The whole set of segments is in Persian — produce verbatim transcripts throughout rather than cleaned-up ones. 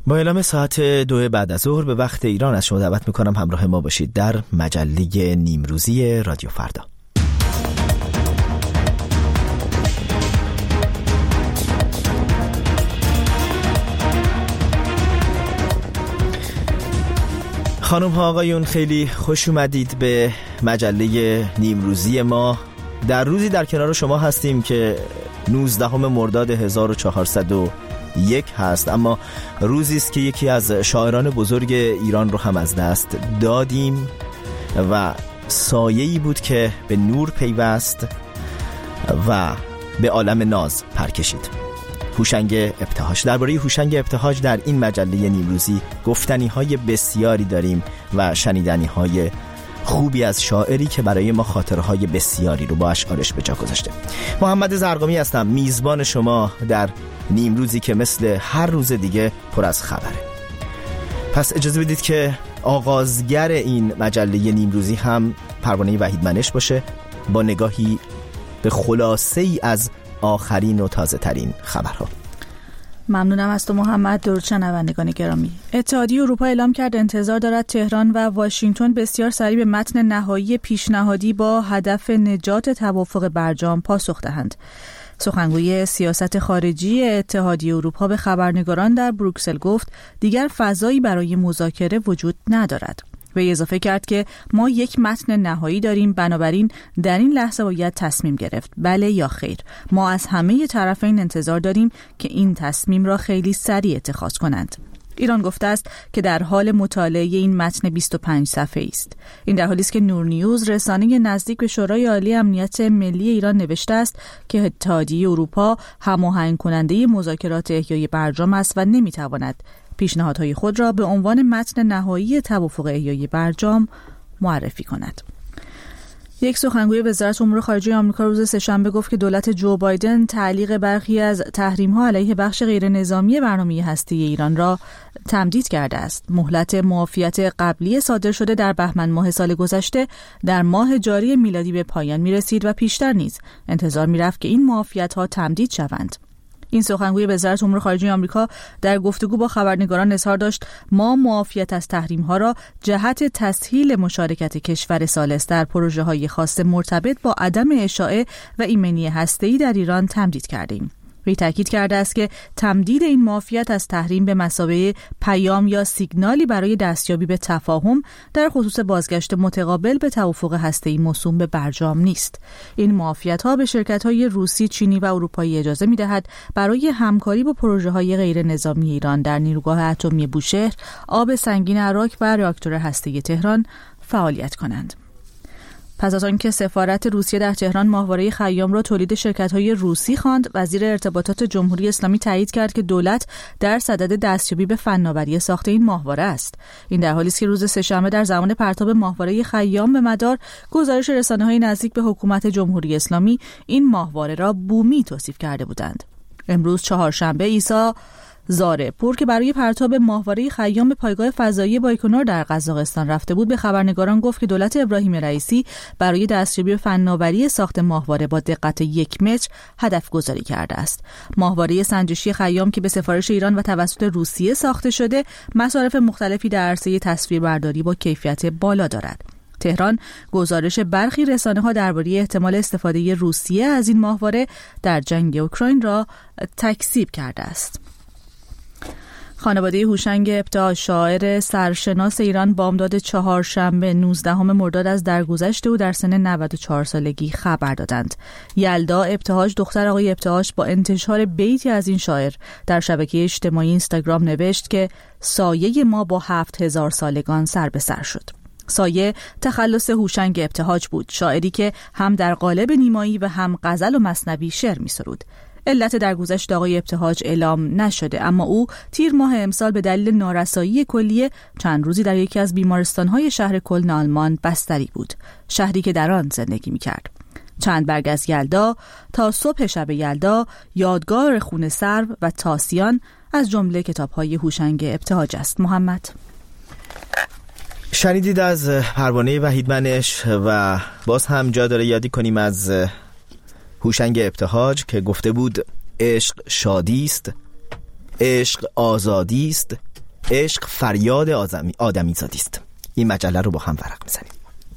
با اعلام ساعت دو بعد از ظهر به وقت ایران از شما دعوت میکنم همراه ما باشید در مجله نیمروزی رادیو فردا. خانم ها آقایون، خیلی خوش اومدید به مجله نیمروزی ما. در روزی در کنار شما هستیم که نوزدهم مرداد هزار و چهارصد و یک هست، اما روزی است که یکی از شاعران بزرگ ایران رو هم از دست دادیم و سایه‌ای بود که به نور پیوست و به عالم ناز پر کشید. هوشنگ ابتهاج. درباره هوشنگ ابتهاج در این مجله نیمروزی گفتنی‌های بسیاری داریم و شنیدنی‌های خوبی از شاعری که برای ما خاطرهای بسیاری رو با اشعارش به جا گذاشته. محمد زرقامی هستم، میزبان شما در نیمروزی که مثل هر روز دیگه پر از خبره. پس اجازه بدید که آغازگر این مجله نیمروزی هم پروانه وحید منش باشه با نگاهی به خلاصه ای از آخرین و تازه ترین خبرها. ممنونم از تو محمد. درود شنوندگان گرامی. اتحادیه اروپا اعلام کرد انتظار دارد تهران و واشنگتن بسیار سریع به متن نهایی پیشنهادی با هدف نجات توافق برجام پاسخ دهند. سخنگوی سیاست خارجی اتحادیه اروپا به خبرنگاران در بروکسل گفت دیگر فضایی برای مذاکره وجود ندارد. و اضافه کرد که ما یک متن نهایی داریم، بنابراین در این لحظه باید تصمیم گرفت، بله یا خیر. ما از همه طرفین انتظار داریم که این تصمیم را خیلی سریع اتخاذ کنند. ایران گفته است که در حال مطالعه این متن بیست و پنج صفحه‌ای است. این در حالی است که نور نیوز، رسانه نزدیک به شورای عالی امنیت ملی ایران، نوشته است که اتحادیه اروپا هماهنگ کننده مذاکرات احیای برجام است و نمی‌تواند پیشنهادهای خود را به عنوان متن نهایی توافق احیای برجام معرفی کند. یک سخنگوی وزارت امور خارجه آمریکا روز سه‌شنبه گفت که دولت جو بایدن تعلیق برخی از تحریم‌ها علیه بخش غیر نظامی برنامه هسته‌ای ایران را تمدید کرده است. مهلت معافیت قبلی صادر شده در بهمن ماه سال گذشته در ماه جاری میلادی به پایان می‌رسید و پیشتر نیز انتظار می‌رفت که این معافیت‌ها تمدید شوند. این سخنگوی وزارت امور خارجه آمریکا در گفتگو با خبرنگاران اظهار داشت ما معافیت از تحریم‌ها را جهت تسهیل مشارکت کشور ثالث در پروژه‌های خاص مرتبط با عدم اشاعه و ایمنی هسته‌ای در ایران تمدید کردیم. وی تاکید کرده است که تمدید این معافیت از تحریم به مثابه پیام یا سیگنالی برای دستیابی به تفاهم در خصوص بازگشت متقابل به توافق هسته‌ای موسوم به برجام نیست. این معافیت‌ها به شرکت‌های روسی، چینی و اروپایی اجازه می‌دهد برای همکاری با پروژه‌های غیر نظامی ایران در نیروگاه اتمی بوشهر، آب سنگین عراق و راکتور هسته‌ای تهران فعالیت کنند. پس از آنکه سفارت روسیه در تهران ماهواره خیام را تولید شرکت‌های روسی خواند، وزیر ارتباطات جمهوری اسلامی تایید کرد که دولت در صدد دستیابی به فناوری ساخت این ماهواره است. این در حالی است که روز سه‌شنبه در زمان پرتاب ماهواره خیام به مدار، گزارش رسانه‌های نزدیک به حکومت جمهوری اسلامی این ماهواره را بومی توصیف کرده بودند. امروز چهارشنبه عیسی زارپور که برای پرتاب ماهواره خیام به پایگاه فضایی بایکنور در قزاقستان رفته بود، به خبرنگاران گفت که دولت ابراهیم رئیسی برای دستیابی به فناوری ساخت ماهواره با دقت یک متر هدف گذاری کرده است. ماهواره سنجشی خیام که به سفارش ایران و توسط روسیه ساخته شده، مصارف مختلفی در عرصه تصویربرداری با کیفیت بالا دارد. تهران گزارش برخی رسانه‌ها درباره احتمال استفاده روسیه از این ماهواره در جنگ اوکراین را تکذیب کرده است. خانواده هوشنگ ابتهاج، شاعر سرشناس ایران، بامداد چهارشنبه نوزدهم مرداد از درگذشت او در سن نود و چهار سالگی خبر دادند. یلدا ابتهاج، دختر آقای ابتهاج، با انتشار بیتی از این شاعر در شبکه اجتماعی اینستاگرام نوشت که سایه ما با هفت هزار سالگان سر به سر شد. سایه تخلص هوشنگ ابتهاج بود، شاعری که هم در قالب نیمایی و هم غزل و مثنوی شعر می‌سرود. علت درگذشت آقای ابتهاج اعلام نشده، اما او تیر ماه امسال به دلیل نارسایی کلیه چند روزی در یکی از بیمارستان‌های شهر کلن آلمان بستری بود، شهری که در آن زندگی می‌کرد. چند برگ از یلدا تا صبح شب یلدا، یادگار خون سرو و تاسیان از جمله کتاب‌های هوشنگ ابتهاج است. محمد شنیدید از پروانه وحید منش و باز هم جا داره یادی کنیم از هوشنگ ابتهاج که گفته بود عشق شادی است، عشق آزادی است، عشق فریاد آدمی آدمی زادی است. این مجله رو با هم ورق میزنیم.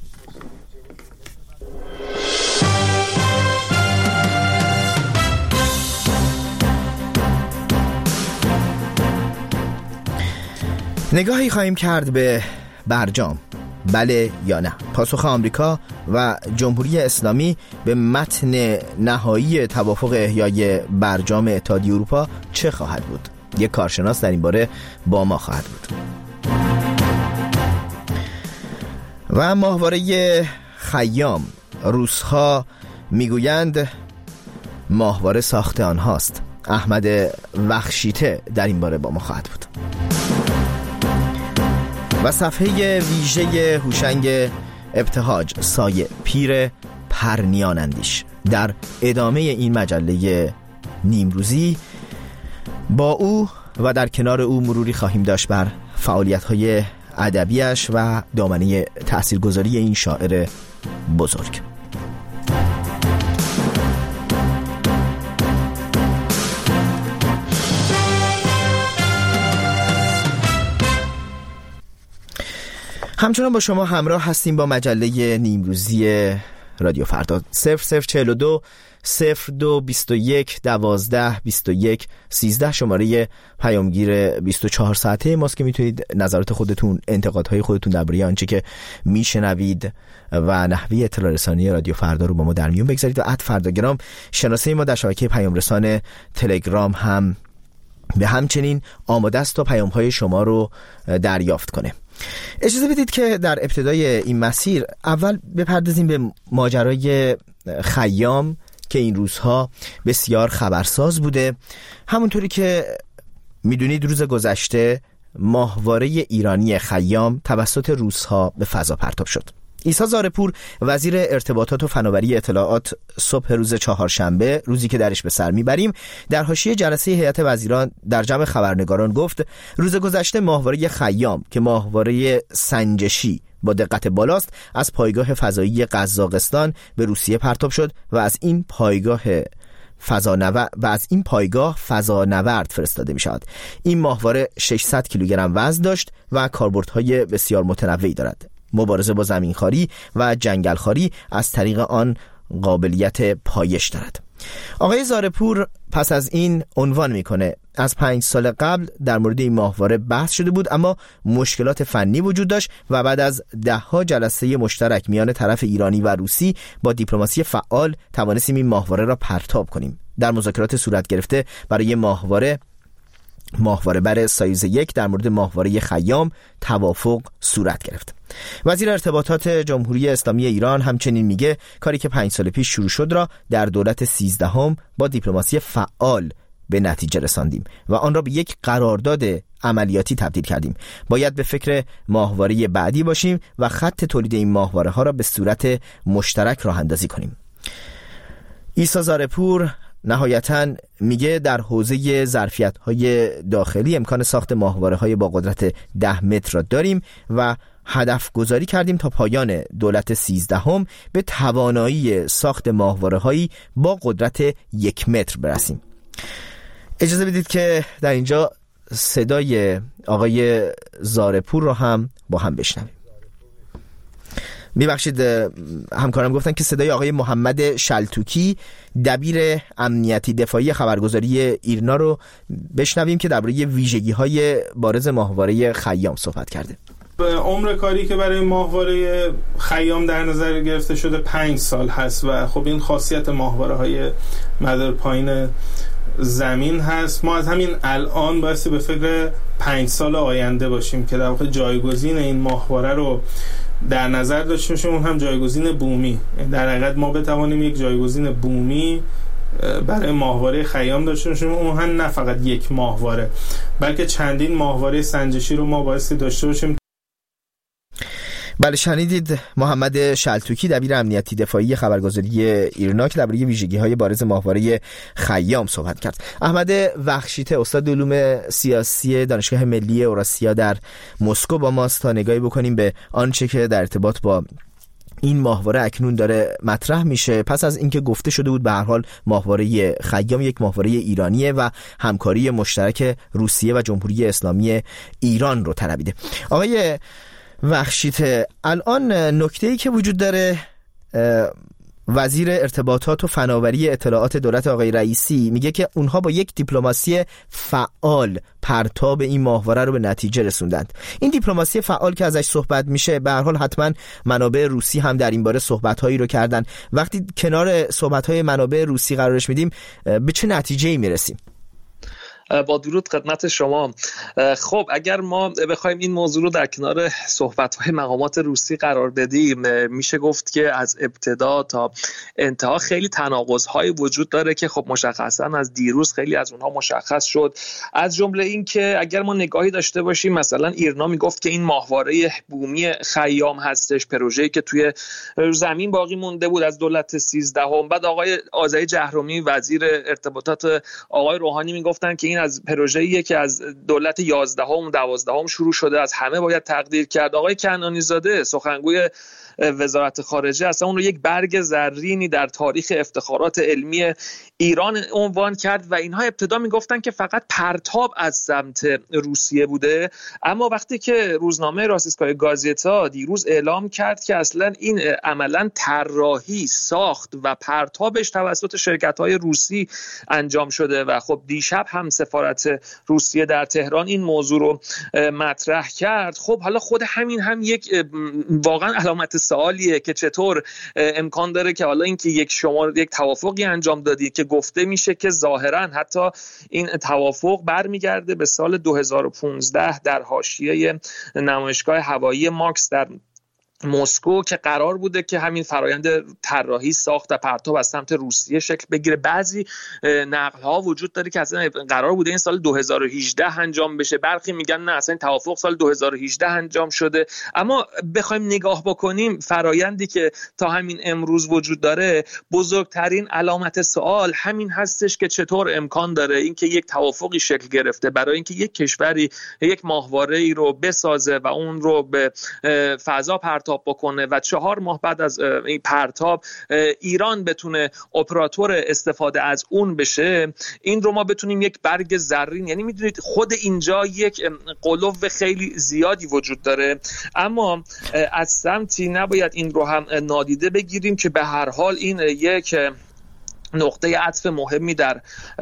نگاهی خواهیم کرد به برجام، بله یا نه. پاسخ آمریکا و جمهوری اسلامی به متن نهایی توافق احیای برجام اتحادیه اروپا چه خواهد بود؟ یک کارشناس در این باره با ما خواهد بود. و ماهواره خیام، روس‌ها میگویند ماهواره ساخت آنهاست. احمد وخشیته در این باره با ما خواهد بود. و صفحه ویژه هوشنگ ابتهاج، سایه پیر پرنیان اندیش، در ادامه این مجله نیمروزی با او و در کنار او مروری خواهیم داشت بر فعالیت‌های ادبیش و دامنه تاثیرگذاری این شاعر بزرگ. همچنان با شما همراه هستیم با مجله نیمروزی رادیو فردا. صفر صفر چهل و دو صفر دو بیست و یک دوازده بیست و یک سیزده شماره پیامگیر بیست و چهار ساعته ماست که میتونید نظرات خودتون، انتقادهای خودتون درباره آنچه که میشنوید و نحوه اطلاع رسانی رادیو فردا رو با ما در میون بگذارید. و ات فرداگرام شناسه ما در شبکه پیام رسان تلگرام هم به همچنین آماده است تا پیام‌های شما رو دریافت کنه. اجازه بدید که در ابتدای این مسیر اول بپردازیم به ماجرای خیام که این روزها بسیار خبرساز بوده. همونطوری که میدونید روز گذشته ماهواره ایرانی خیام توسط روس‌ها به فضا پرتاب شد. عیسی زارپور وزیر ارتباطات و فناوری اطلاعات صبح روز چهارشنبه، روزی که درش به سر میبریم، در حاشیه جلسه هیئت وزیران در جمع خبرنگاران گفت روز گذشته ماهواره خیام که ماهواره سنجشی با دقت بالاست از پایگاه فضایی قزاقستان به روسیه پرتاب شد و از این پایگاه فضانورد و از این پایگاه فضانورد فرستاده می شود. این ماهواره ششصد کیلوگرم وزن داشت و کاربردهای بسیار متنوعی دارد. مبارزه با زمینخواری و جنگلخواری از طریق آن قابلیت پایش دارد. آقای زارپور پس از این عنوان میکنه از پنج سال قبل در مورد این ماهواره بحث شده بود، اما مشکلات فنی وجود داشت و بعد از ده ها جلسه مشترک میان طرف ایرانی و روسی با دیپلماسی فعال توانستیم این ماهواره را پرتاب کنیم. در مذاکرات صورت گرفته برای ماهواره ماهواره بر سایز یک در مورد ماهواره خیام توافق صورت گرفت. وزیر ارتباطات جمهوری اسلامی ایران همچنین میگه کاری که پنج سال پیش شروع شد را در دولت سیزدهم با دیپلماسی فعال به نتیجه رساندیم و آن را به یک قرارداد عملیاتی تبدیل کردیم. باید به فکر ماهواره بعدی باشیم و خط تولید این ماهواره ها را به صورت مشترک راه اندازی کنیم. عیسی زارپور نهایتاً میگه در حوزه ظرفیت‌های داخلی امکان ساخت ماهواره‌های با قدرت ده متر را داریم و هدف گذاری کردیم تا پایان دولت سیزدهم به توانایی ساخت ماهواره‌هایی با قدرت یک متر برسیم. اجازه بدید که در اینجا صدای آقای زارپور را هم با هم بشنویم. میبخشید همکارم گفتن که صدای آقای محمد شلتوکی دبیر امنیتی دفاعی خبرگزاری ایرنا رو بشنویم که درباره ویژگی‌های بارز ماهواره خیام صحبت کرده. عمر کاری که برای ماهواره خیام در نظر گرفته شده پنج سال هست و خب این خاصیت ماهواره‌های مدار پایین زمین هست. ما از همین الان بایستی به فکر پنج سال آینده باشیم که در واقع جایگزین این ماهواره رو در نظر داشته باشیم، اون هم جایگزین بومی. در حقیقت ما بتوانیم یک جایگزین بومی برای ماهواره خیام داشته باشیم، اون هم نه فقط یک ماهواره بلکه چندین ماهواره سنجشی رو ما بایستی داشته باشیم. بله، شنیدید محمد شلتوکی دبیر امنیتی دفاعی خبرگزاری ایرنا که درباره ویژگی‌های بارز ماهواره خیام صحبت کرد. احمد وخشیته استاد علوم سیاسی دانشگاه ملی اوراسیا در مسکو با ماست تا نگاهی بکنیم به آنچه که در ارتباط با این ماهواره اکنون داره مطرح میشه پس از اینکه گفته شده بود به هر حال ماهواره خیام یک ماهواره ایرانیه و همکاری مشترک روسیه و جمهوری اسلامی ایران رو طلبیده. آقای وخشیت، الان نکته‌ای که وجود داره، وزیر ارتباطات و فناوری اطلاعات دولت آقای رئیسی میگه که اونها با یک دیپلماسی فعال پرتاب این ماهواره رو به نتیجه رسوندند. این دیپلماسی فعال که ازش صحبت میشه به هر حال حتما منابع روسی هم در این باره صحبت‌هایی رو کردن. وقتی کنار صحبت‌های منابع روسی قرارش میدیم به چه نتیجه‌ای میرسیم؟ با درود خدمت شما. خب اگر ما بخوایم این موضوع رو در کنار صحبت‌های مقامات روسی قرار بدیم، میشه گفت که از ابتدا تا انتها خیلی تناقض‌های وجود داره که خب مشخصاً از دیروز خیلی از اونها مشخص شد. از جمله این که اگر ما نگاهی داشته باشیم، مثلا ایرنا میگفت که این ماهواره بومی خیام هستش، پروژه‌ای که توی زمین باقی مونده بود از دولت سیزدهم. بعد آقای آذری جهرومی وزیر ارتباطات آقای روحانی میگفتن که این از پروژه‌ایه که از دولت یازدهم دوازدهم شروع شده، از همه باید تقدیر کرد. آقای کنعانی زاده سخنگوی وزارت خارجه اصلا اون رو یک برگ زرینی در تاریخ افتخارات علمی ایران عنوان کرد و اینها ابتدا میگفتن که فقط پرتاب از سمت روسیه بوده، اما وقتی که روزنامه راسیسکای گازیتا دیروز اعلام کرد که اصلا این عملا طراحی، ساخت و پرتابش توسط شرکت‌های روسی انجام شده و خب دیشب هم سفارت روسیه در تهران این موضوع رو مطرح کرد، خب حالا خود همین هم یک واقعا علامت سوالیه که چطور امکان داره که حالا اینکه یک شما یک توافقی انجام دادی که گفته میشه که ظاهرا حتی این توافق برمیگرده به سال دو هزار و پانزده در حاشیه نمایشگاه هوایی ماکس در مسکو که قرار بوده که همین فرایند طراحی، ساخت و پرتاب از سمت روسیه شکل بگیره. بعضی نقل ها وجود داره که اصلا قرار بوده این سال دو هزار و هجده انجام بشه، برخی میگن نه اصلا این توافق سال دو هزار و هجده انجام شده. اما بخوایم نگاه بکنیم فرایندی که تا همین امروز وجود داره، بزرگترین علامت سوال همین هستش که چطور امکان داره اینکه یک توافقی شکل گرفته برای اینکه یک کشوری یک ماهواره‌ای رو بسازه و اون رو به فضا پرتاب بکنه و چهار ماه بعد از این پرتاب ایران بتونه اپراتور استفاده از اون بشه. این رو ما بتونیم یک برگ زرین، یعنی میدونید خود اینجا یک قلوب خیلی زیادی وجود داره، اما از سمتی نباید این رو هم نادیده بگیریم که به هر حال این یک نقطه عطف مهمی در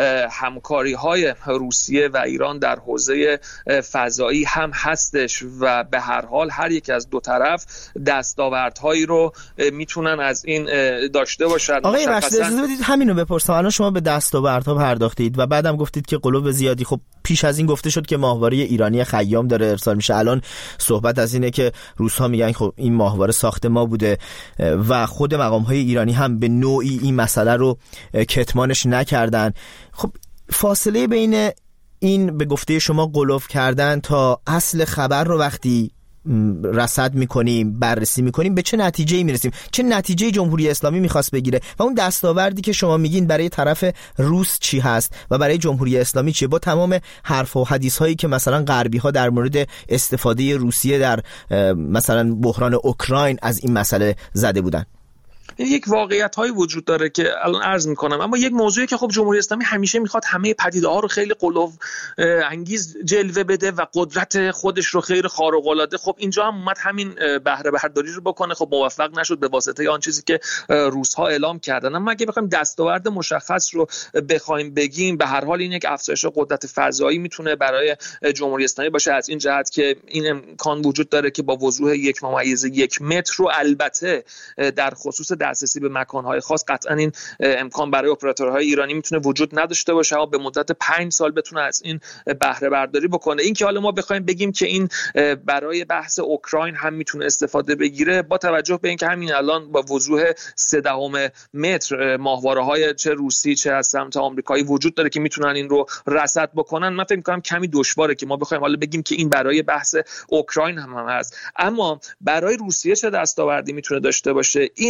همکاری‌های روسیه و ایران در حوزه فضایی هم هستش و به هر حال هر یک از دو طرف دستاوردهایی رو میتونن از این داشته باشن. آقای رشید اجازه بدید همین رو بپرسم. الان شما به دستاوردها پرداختید و بعدم گفتید که قلوب زیادی، خب پیش از این گفته شد که ماهواره ایرانی خیام داره ارسال میشه، الان صحبت از اینه که روس‌ها میگن خب این ماهواره ساخت ما بوده و خود مقام‌های ایرانی هم به نوعی این مسئله رو کتمانش نکردن. خب فاصله بین این به گفته شما غلوف کردن تا اصل خبر رو وقتی رصد میکنیم، بررسی میکنیم، به چه نتیجه‌ای میرسیم؟ چه نتیجه‌ای جمهوری اسلامی میخواست بگیره و اون دستاوردی که شما میگین برای طرف روس چی هست و برای جمهوری اسلامی چیه، با تمام حرف و حدیث هایی که مثلا غربی ها در مورد استفاده روسیه در مثلا بحران اوکراین از این مسئله زده بودن؟ یک واقعیت هایی وجود داره که الان عرض میکنم، اما یک موضوعی که خب جمهوری اسلامی همیشه میخواد همه پدیده ها رو خیلی قلوب انگیز جلوه بده و قدرت خودش رو خیلی خارق العاده، خب اینجا هم اومد همین بهره برداری رو بکنه. خب موفق نشد به واسطه آن چیزی که روس ها اعلام کردن. اما اگه بخوایم دستاورد مشخص رو بخوایم بگیم، به هر حال این یک افزایش قدرت فضایی میتونه برای جمهوری اسلامی باشه، از این جهت که این امکان وجود داره که با وضوح یک ممیز یک متر رو، البته در خصوص دسترسی به مکان‌های خاص، قطعا این امکان برای اپراتورهای ایرانی میتونه وجود نداشته باشه و به مدت پنج سال بتونه از این بهره برداری بکنه. این که حالا ما بخوایم بگیم که این برای بحث اوکراین هم میتونه استفاده بگیره، با توجه به اینکه همین الان با وضوح سه دهم متر ماهواره‌های چه روسی چه از سمت آمریکایی وجود داره که میتونن این رو رصد بکنن، من فکر می‌کنم کمی دشواره که ما بخوایم حالا بگیم که این برای بحث اوکراین هم, هم هست. اما برای روسیه چه دستاوردی میتونه داشته باشه؟ این ماه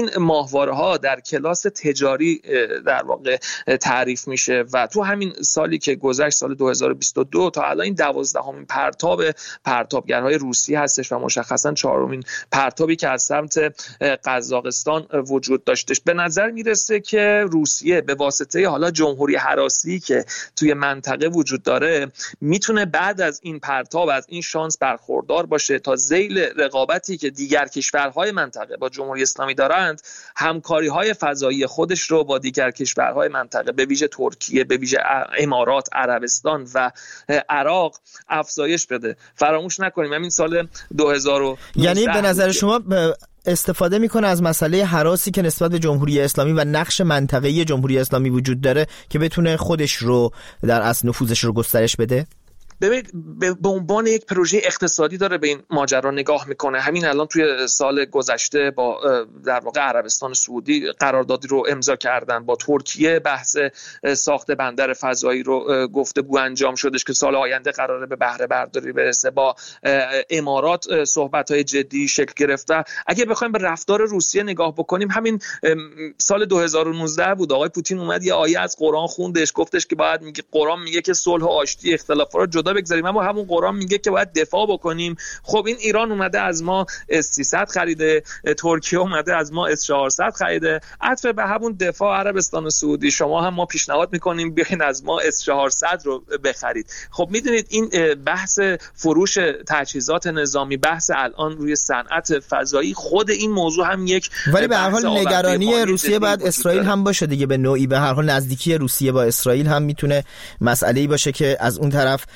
ماهواره‌ها در کلاس تجاری در واقع تعریف میشه و تو همین سالی که گذشت، سال دو هزار و بیست و دو، تا الان این دوازدهمین پرتاب پرتابگرهای روسی هستش و مشخصا چهارمین پرتابی که از سمت قزاقستان وجود داشتش. به نظر میرسه که روسیه به واسطه حالا جمهوری هراسی که توی منطقه وجود داره میتونه بعد از این پرتاب از این شانس برخوردار باشه تا ذیل رقابتی که دیگر کشورهای منطقه با جمهوری اسلامی دارند، همکاری‌های فضایی خودش رو با دیگر کشورهای منطقه به ویژه ترکیه، به ویژه امارات، عربستان و عراق افزایش بده. فراموش نکنیم همین سال دو هزار و نوزده یعنی به نظر شما استفاده میکنه از مسئله هراسی که نسبت به جمهوری اسلامی و نقش منطقه‌ای جمهوری اسلامی وجود داره که بتونه خودش رو در اصل نفوذش رو گسترش بده؟ ببینید به عنوان یک پروژه اقتصادی داره به این ماجرا نگاه میکنه. همین الان توی سال گذشته با در واقع عربستان سعودی قراردادی رو امضا کردن، با ترکیه بحث ساخت بندر فضایی رو گفتگو انجام شدش که سال آینده قراره به بهره برداری برسه، با امارات صحبت‌های جدی شکل گرفته. اگه بخوایم به رفتار روسیه نگاه بکنیم، همین سال دو هزار و نوزده بود آقای پوتین اومد یه آیه از قرآن خوندش، گفتش که باید میگه قرآن میگه که صلح و آشتی اختلافات رو بگذاریم، اما همون قرآن میگه که باید دفاع بکنیم. خب این ایران اومده از ما اس سیصد خریده، ترکیه اومده از ما اس چهارصد خریده، عطف به همون دفاع عربستان سعودی شما هم ما پیشنهاد میکنیم بیاین از ما اس چهارصد رو بخرید. خب میدونید این بحث فروش تجهیزات نظامی، بحث الان روی صنعت فضایی، خود این موضوع هم یک، ولی به هر حال نگرانی روسیه بعد اسرائیل هم باشه دیگه، به نوعی به هر حال نزدیکی روسیه با اسرائیل هم میتونه مسئله‌ای باشه که از اون طرف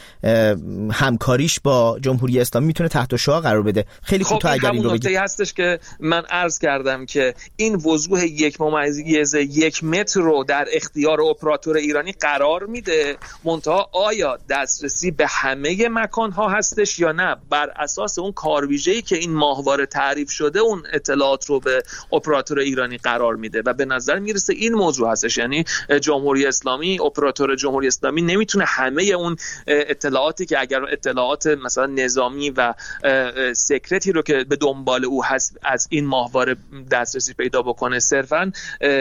همکاریش با جمهوری اسلامی میتونه تحت شعاع قرار بده. خیلی کوتاه اگر این رو بگید. نکته هستش که من عرض کردم که این وضوح یک ممیز یک متر رو در اختیار اپراتور ایرانی قرار میده، منتها آیا دسترسی به همه مکان‌ها هستش یا نه؟ بر اساس اون کارویژه‌ای که این ماهواره تعریف شده اون اطلاعات رو به اپراتور ایرانی قرار میده و به نظر میرسه این موضوع هستش. یعنی جمهوری اسلامی، اپراتور جمهوری اسلامی نمیتونه همه اون اطلاعاتی که اگر اطلاعات مثلا نظامی و سکرتی رو که به دنبال او هست از این ماهواره دسترسی پیدا بکنه، صرفاً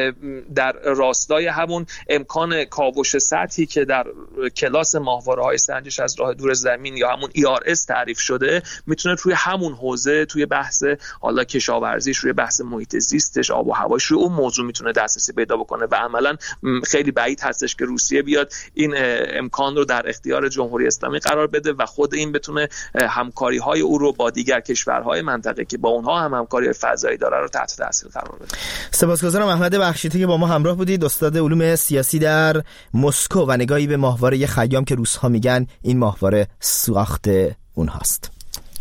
در راستای همون امکان کاوش سطحی که در کلاس ماهواره‌های سنجش از راه دور زمین یا همون ای آر اس تعریف شده، میتونه توی همون حوزه، توی بحث حالا کشاورزیش، روی بحث محیط زیستش، آب و هواش، روی اون موضوع میتونه دسترسی پیدا بکنه و عملاً خیلی بعید هستش که روسیه بیاد این امکان رو در اختیار جمهوری اسلامی قرار بده و خود این بتونه همکاری های او رو با دیگر کشورهای منطقه که با اونها هم همکاری فضایی داره رو تحت تاثیر قرار بده. سپاسگزارم احمد بخشیتی که با ما همراه بودید، استاد علوم سیاسی در مسکو و نگاهی به ماهواره خیام که روس‌ها میگن این ماهواره ساخت اونهاست.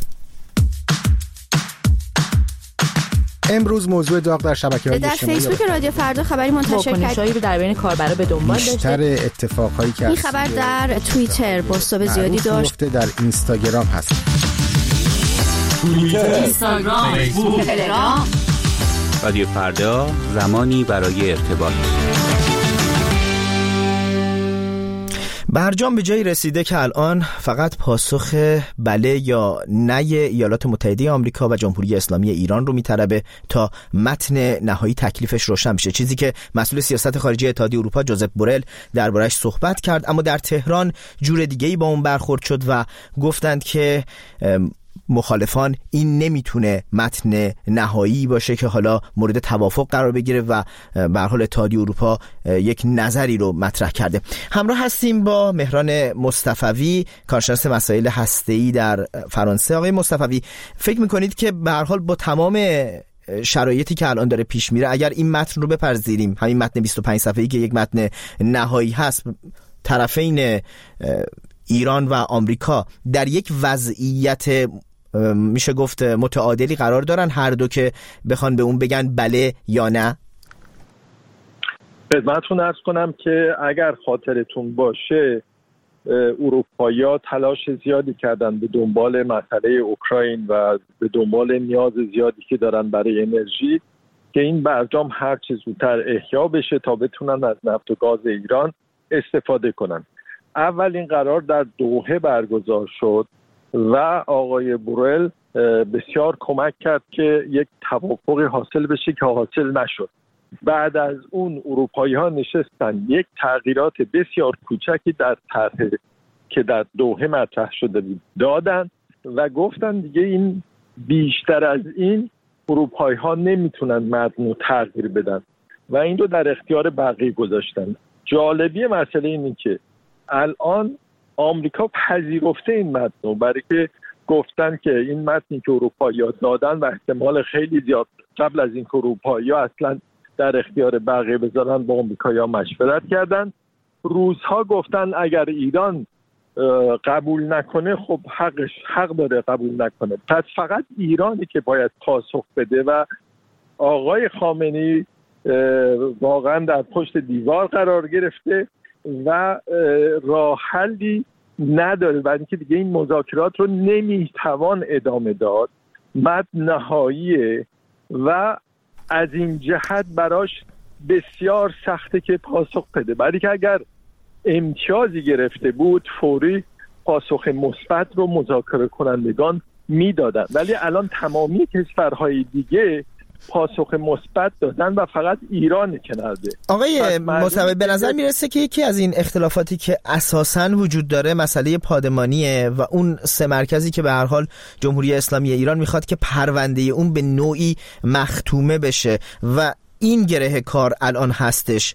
امروز موضوع داغ در شبکه‌های اجتماعی در فیسبوک رادیو فردا خبری منتشر کرد رو در بین کاربرا به دنبال داشته. بیشتر اتفاقایی که این خبر در توییتر پست زیادی داشت، در اینستاگرام هست. توییتر، اینستاگرام، فیسبوک، تلگرام. رادیو فردا، زمانی برای ارتباط. برجام به جایی رسیده که الان فقط پاسخ بله یا نه ایالات متحده آمریکا و جمهوری اسلامی ایران رو میطلبه تا متن نهایی تکلیفش روشن بشه، چیزی که مسئول سیاست خارجی اتحادیه اروپا جوزف بورل دربارش صحبت کرد، اما در تهران جور دیگه‌ای با اون برخورد شد و گفتند که مخالفان این نمیتونه متن نهایی باشه که حالا مورد توافق قرار بگیره و به هر حال اتحادیه اروپا یک نظری رو مطرح کرده. همراه هستیم با مهران مصطفوی، کارشناس مسائل هسته‌ای در فرانسه. آقای مصطفوی، فکر میکنید که به هر حال با تمام شرایطی که الان داره پیش میره، اگر این متن رو بپذیریم، همین متن بیست و پنج صفحه‌ای که یک متن نهایی هست، طرفین ایران و آمریکا در یک وضعیت میشه گفت متعادلی قرار دارن، هر دو که بخوان به اون بگن بله یا نه؟ خدمتتون عرض کنم که اگر خاطرتون باشه اروپایی‌ها تلاش زیادی کردن به دنبال مسئله اوکراین و به دنبال نیاز زیادی که دارن برای انرژی که این برجام هر چه زودتر احیا بشه تا بتونن از نفت و گاز ایران استفاده کنن. اولین قرار در دوحه برگزار شد و آقای بورل بسیار کمک کرد که یک توافقی حاصل بشه که حاصل نشد. بعد از اون اروپایی ها نشستن یک تغییرات بسیار کوچکی در طرح که در دوحه مطرح شده بود دادن و گفتن دیگه این بیشتر از این اروپایی ها نمیتونن متن رو تغییر بدن و این رو در اختیار بقیه گذاشتن. جالبی مسئله اینه که الان آمریکا پذیرفته این متن رو، برای که گفتن که این متنی که اروپایی ها دادن و احتمال خیلی زیاد قبل از این که اروپایی ها اصلا در اختیار بقیه بذارن با آمریکایی ها مشورت کردن. روزها گفتن اگر ایران قبول نکنه خب حقش حق داره قبول نکنه، پس فقط ایرانی که باید پاسخ بده و آقای خامنه‌ای واقعا در پشت دیوار قرار گرفته و راه حلی نداره، برای اینکه دیگه این مذاکرات رو نمیتوان ادامه داد، متن نهاییه و از این جهت براش بسیار سخته که پاسخ بده، برای که اگر امتیازی گرفته بود فوری پاسخ مثبت رو مذاکره کنندگان میدادن، ولی الان تمامی کشورهای دیگه پاسخ مثبت دادن و فقط ایران کنارده. آقای مصوبی به نظر میرسه که یکی از این اختلافاتی که اساساً وجود داره مسئله پادمانیه و اون سه مرکزی که به هر حال جمهوری اسلامی ایران میخواد که پرونده اون به نوعی مختومه بشه و این گره کار الان هستش.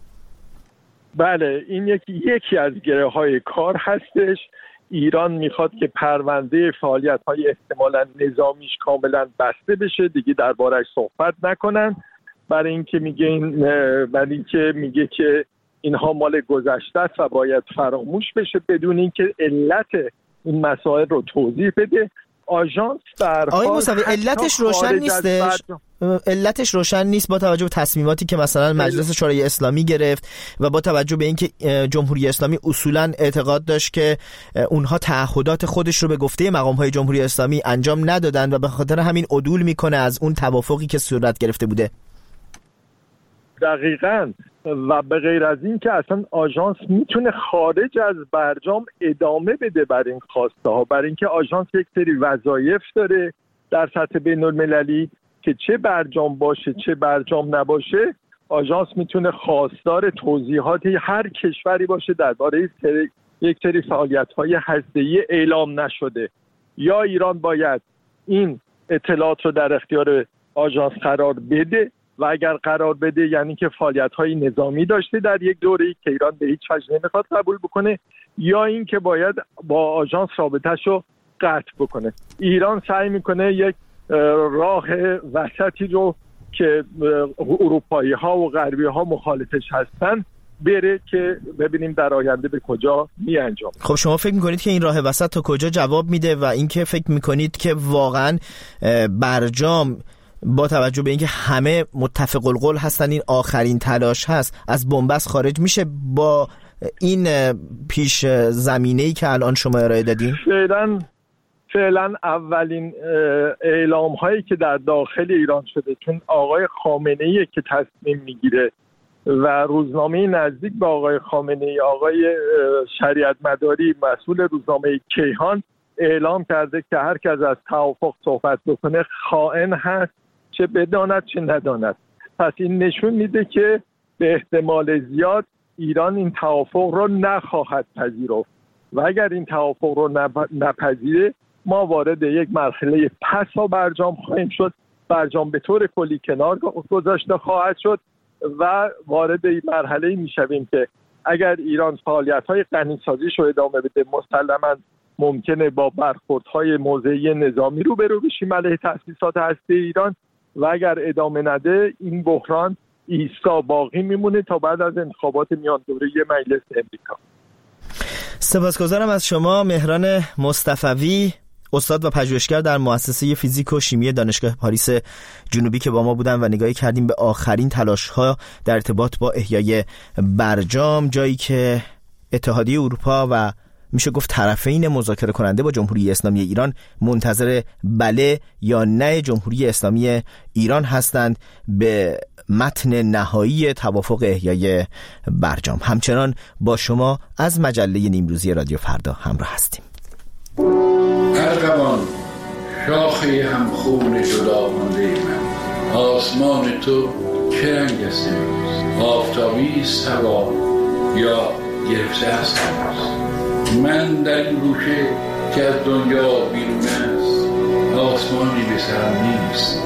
بله این یکی یکی از گره های کار هستش. ایران میخواد که پرونده فعالیت های احتمالاً نظامیش کاملا بسته بشه، دیگه دربارش صحبت نکنن، برای اینکه میگه این برای اینکه میگه که اینها مال گذشته است و باید فراموش بشه بدون اینکه علت این مسائل رو توضیح بده. آژانس در آقای مصوی علتش روشن نیستش، علتش روشن نیست با توجه به تصمیماتی که مثلا مجلس شورای اسلامی گرفت و با توجه به اینکه جمهوری اسلامی اصولا اعتقاد داشت که اونها تعهدات خودش رو به گفته مقام‌های جمهوری اسلامی انجام ندادن و به خاطر همین عدول میکنه از اون توافقی که صورت گرفته بوده. دقیقاً. و به غیر از این که اصلا آژانس میتونه خارج از برجام ادامه بده بر این خواسته ها، برای اینکه آژانس یک سری وظایف داره در سطح بین المللی که چه برجام باشه چه برجام نباشه آژانس میتونه خواستار توضیحات هر کشوری باشه درباره یک سری فعالیت‌های هسته‌ای اعلام نشده، یا ایران باید این اطلاعات رو در اختیار آژانس قرار بده و اگر قرار بده یعنی که فعالیت‌های نظامی داشته در یک دوره‌ای که ایران به هیچ وجه نمیخواد قبول بکنه، یا این که باید با آژانس رابطه‌شو قطع بکنه. ایران سعی میکنه یک راه وسطی رو که اروپایی‌ها و غربی‌ها مخالفش هستن بره که ببینیم در آینده به کجا می انجام. خب شما فکر میکنید که این راه وسط تا کجا جواب میده و اینکه فکر میکنید که واقعا برجام با توجه به اینکه همه متفق القول هستن این آخرین تلاش هست از بنبست خارج میشه با این پیش زمینه‌ای که الان شما ارائه دادین؟ فعلا فعلا اولین اعلام هایی که در داخل ایران شده، چون آقای خامنه‌ای که تصمیم میگیره و روزنامه نزدیک به آقای خامنه‌ای، آقای شریعت مداری مسئول روزنامه کیهان اعلام کرده که هر کس از توافق صحبت بکنه خائن هست، چه بداند چه نداند. پس این نشون میده که به احتمال زیاد ایران این توافق رو نخواهد پذیرفت و اگر این توافق رو نپذیره ما وارد یک مرحله پسا برجام خواهیم شد. برجام به طور کلی کنار گذاشته خواهد شد و وارد این مرحله میشویم که اگر ایران فعالیت‌های غنی‌سازیش رو ادامه بده مسلماً ممکنه با برخوردهای موضعی نظامی روبرو بشیم علیه تأسیسات هسته ایران و اگر ادامه نده این بحران ایستا باقی میمونه تا بعد از انتخابات میان دوره مجلس امریکا. سپاسگزارم از شما مهران مصطفوی، استاد و پژوهشگر در مؤسسه فیزیک و شیمی دانشگاه پاریس جنوبی که با ما بودن و نگاهی کردیم به آخرین تلاش‌ها در ارتباط با احیای برجام، جایی که اتحادیه اروپا و میشه گفت طرفین مذاکره کننده با جمهوری اسلامی ایران منتظر بله یا نه جمهوری اسلامی ایران هستند به متن نهایی توافق احیای برجام. همچنان با شما از مجله نیمروزی رادیو فردا همراه هستیم. ارغوان شاخه همخون جدا مانده من، آسمان تو چه رنگ است امروز؟ آفتابی است هوا یا گرفته است هوا؟ من در این گوشه که از دنیا بیرون است آسمانی به سرم نیست.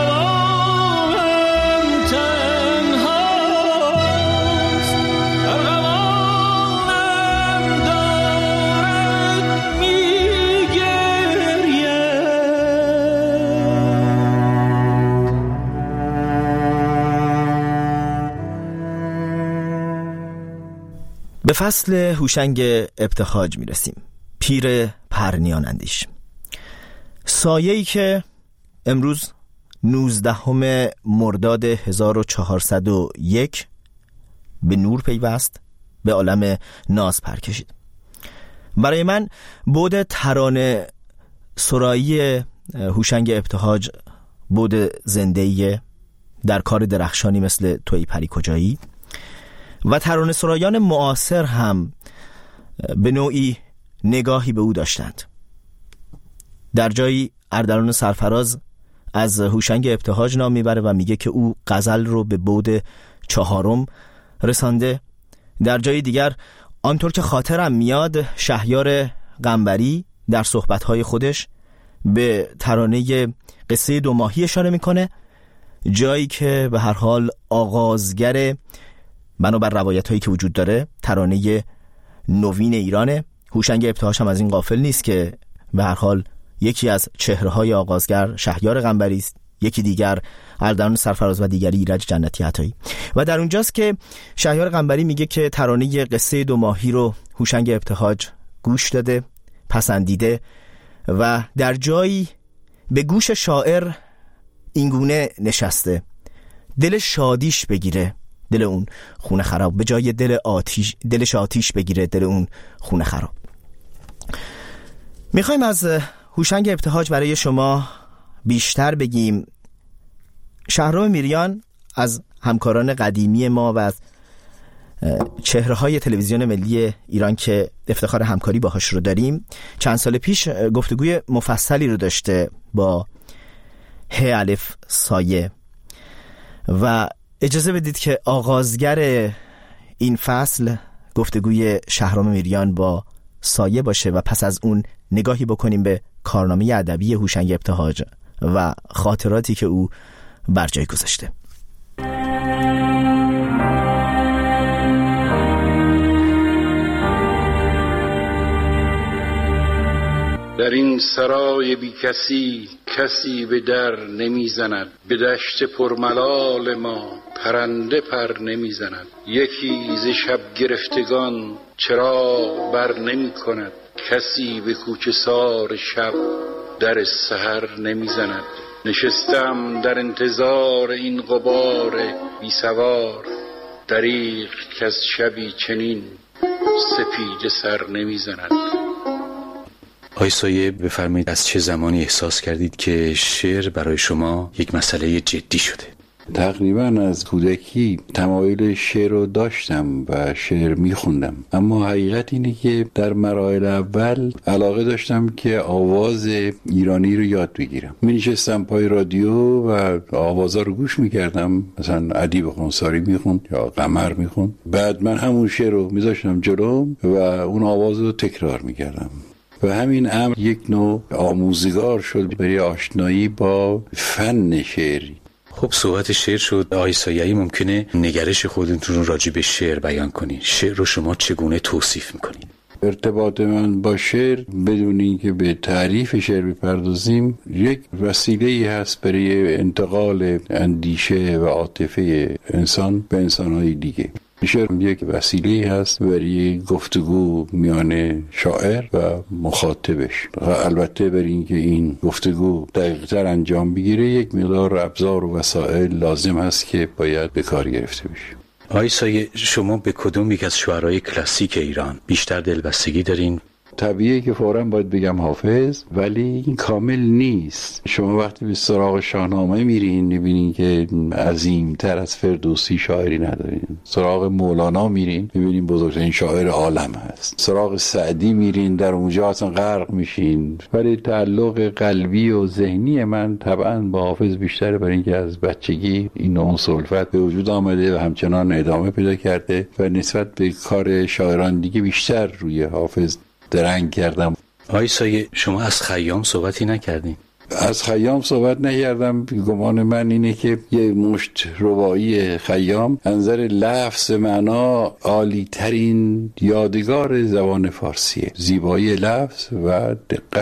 به فصل هوشنگ ابتهاج می رسیم. پیر پرنیان اندیش، سایه‌ای که امروز نوزدهم مرداد هزار و چهارصد و یک به نور پیوست، به عالم ناز پر کشید. برای من بود ترانه سرایی هوشنگ ابتهاج بود زنده‌ای در کار درخشانی مثل تویی پری کجایی و ترانه سرایان معاصر هم به نوعی نگاهی به او داشتند. در جایی اردلان سرفراز از هوشنگ ابتهاج نام میبره و میگه که او غزل رو به بعد چهارم رسانده. در جای دیگر آنطور که خاطرم میاد شهریار قنبری در صحبت‌های خودش به ترانه قصه دو ماهی اشاره میکنه، جایی که به هر حال آغازگر بنابر روایت‌هایی که وجود داره ترانه نوین ایرانه. هوشنگ ابتهاج هم از این غافل نیست که به هر حال یکی از چهره‌های آغازگر شهریار قنبری است، یکی دیگر اردلان سرفراز و دیگری ایرج جنتی عطایی. و در اونجاست که شهریار قنبری میگه که ترانه قصه دو ماهی رو هوشنگ ابتهاج گوش داده، پسندیده و در جایی به گوش شاعر اینگونه نشسته دل شادیش بگیره، دل اون خونه خراب، به جای دل آتیش دلش آتیش بگیره، دل اون خونه خراب. میخوایم از هوشنگ ابتهاج برای شما بیشتر بگیم. شهرام میریان از همکاران قدیمی ما و از چهره‌های تلویزیون ملی ایران که افتخار همکاری باهاش رو داریم، چند سال پیش گفتگوی مفصلی رو داشته با ه الف سایه و اجازه بدید که آغازگر این فصل گفتگوی شهرام میریان با سایه باشه و پس از اون نگاهی بکنیم به کارنامه ادبی هوشنگ ابتهاج و خاطراتی که او بر جای گذاشته. در این سرای بی کسی کسی به در نمیزند، به دشت پرملال ما پرنده پر نمیزند. یکی ز شب گرفتگان چراغ بر نمی کند، کسی به کوچه سار شب در سحر نمیزند. نشستم در انتظار این غبار بی سوار، دریغ که از شبی چنین سپیده سر نمیزند. آقای سایه بفرمایید از چه زمانی احساس کردید که شعر برای شما یک مسئله جدی شده؟ تقریبا از کودکی تمایل شعر رو داشتم و شعر میخوندم، اما حقیقت اینه که در مراحل اول علاقه داشتم که آواز ایرانی رو یاد بگیرم. می نشستم پای رادیو و آوازا رو گوش میکردم، مثلا ادیب خونساری میخوند یا قمر میخوند، بعد من همون شعر رو میذاشتم جلوم و اون آواز رو تکرار میکردم و همین امر یک نوع آموزگار شد برای آشنایی با فن شعری. خب صحبت شعر شد، آقای سایه‌ای ممکنه نگرش خودتون رو راجع به شعر بیان کنید. شعر رو شما چگونه توصیف میکنید؟ ارتباط من با شعر بدون اینکه به تعریف شعر بپردازیم یک وسیله‌ای هست برای انتقال اندیشه و عاطفه انسان به انسان‌های دیگه. شعر یک وسیله‌ای هست برای گفتگو میان شاعر و مخاطبش و البته برای اینکه این گفتگو دقیق‌تر انجام بگیره یک مقدار ابزار و وسایل لازم هست که باید به کار گرفته بشه. آقای سایه، شما به کدوم یک از شعرهای کلاسیک ایران بیشتر دلبستگی دارین طبیعیه که فوراً باید بگم حافظ، ولی این کامل نیست. شما وقتی به سراغ شاهنامه میرین میبینین که عظیمتر از فردوسی شاعری ندارین. سراغ مولانا میرین میبینین بزرگترین شاعر عالم هست. سراغ سعدی میرین در اونجا اصلا غرق میشین. ولی تعلق قلبی و ذهنی من طبعاً با حافظ بیشتره، برای اینکه از بچگی این اون سلفت به وجود آمده و همچنان ادامه پیدا کرده و نسبت به کار شاعران دیگه بیشتر روی حافظ درنگ کردم. آقای سایه، شما از خیام صحبتی نکردین؟ از خیام صحبت نکردم. گمان من اینه که یه مشت رباعی خیام انظر لفظ معنا عالی ترین یادگار زبان فارسیه. زیبایی لفظ و دقت